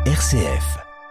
RCF.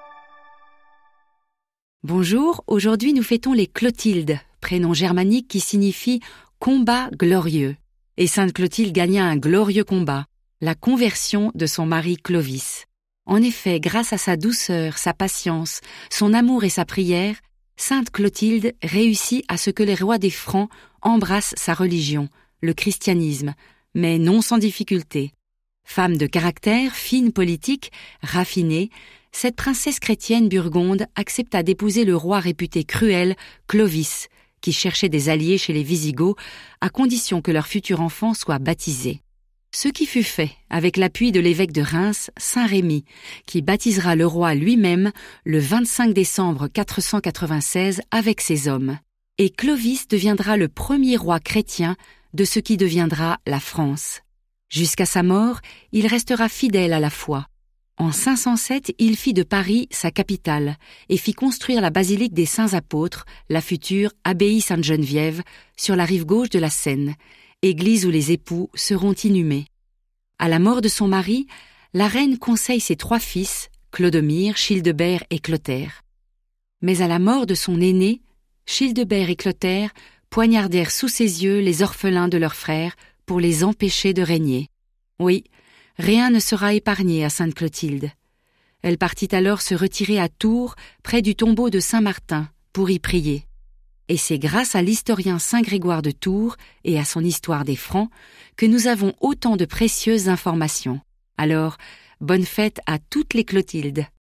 Bonjour, aujourd'hui nous fêtons les Clotildes, prénom germanique qui signifie « combat glorieux ». Et sainte Clotilde gagna un glorieux combat, la conversion de son mari Clovis. En effet, grâce à sa douceur, sa patience, son amour et sa prière, sainte Clotilde réussit à ce que les rois des Francs embrassent sa religion, le christianisme, mais non sans difficulté. Femme de caractère, fine politique, raffinée, cette princesse chrétienne burgonde accepta d'épouser le roi réputé cruel, Clovis, qui cherchait des alliés chez les Wisigoths, à condition que leur futur enfant soit baptisé. Ce qui fut fait avec l'appui de l'évêque de Reims, Saint Rémy, qui baptisera le roi lui-même le 25 décembre 496 avec ses hommes. Et Clovis deviendra le premier roi chrétien de ce qui deviendra la France. Jusqu'à sa mort, il restera fidèle à la foi. En 507, il fit de Paris sa capitale et fit construire la basilique des Saints Apôtres, la future abbaye Sainte-Geneviève, sur la rive gauche de la Seine, église où les époux seront inhumés. À la mort de son mari, la reine conseille ses 3 fils, Clodomir, Childebert et Clotaire. Mais à la mort de son aîné, Childebert et Clotaire poignardèrent sous ses yeux les orphelins de leurs frères pour les empêcher de régner. Oui, rien ne sera épargné à sainte Clotilde. Elle partit alors se retirer à Tours, près du tombeau de Saint-Martin, pour y prier. Et c'est grâce à l'historien Saint Grégoire de Tours et à son histoire des Francs que nous avons autant de précieuses informations. Alors, bonne fête à toutes les Clotildes.